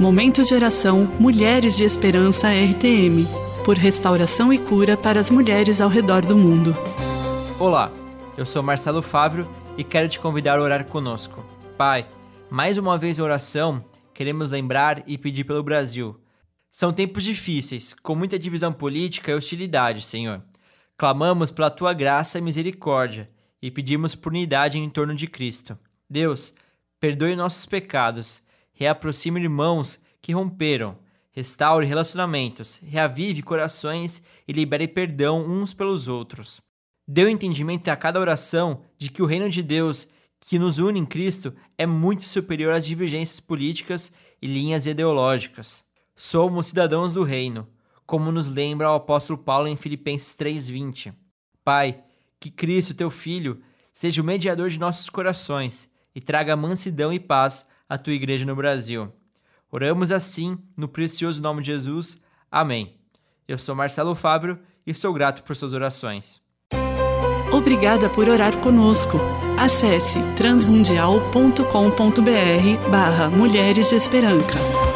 Momento de oração Mulheres de Esperança RTM, por restauração e cura para as mulheres ao redor do mundo. Olá, eu sou Marcelo Fávero e quero te convidar a orar conosco. Pai, mais uma vez em oração, queremos lembrar e pedir pelo Brasil. São tempos difíceis, com muita divisão política e hostilidade, Senhor. Clamamos pela Tua graça e misericórdia e pedimos por unidade em torno de Cristo. Deus, perdoe nossos pecados, reaproxime irmãos que romperam, restaure relacionamentos, reavive corações e libere perdão uns pelos outros. Dê o entendimento a cada oração de que o reino de Deus, que nos une em Cristo, é muito superior às divergências políticas e linhas ideológicas. Somos cidadãos do reino, como nos lembra o apóstolo Paulo em Filipenses 3:20. Pai, que Cristo, teu Filho, seja o mediador de nossos corações e traga mansidão e paz à tua igreja no Brasil. Oramos assim, no precioso nome de Jesus. Amém. Eu sou Marcelo Fávero e sou grato por suas orações. Obrigada por orar conosco. Acesse transmundial.com.br/Mulheres de Esperança.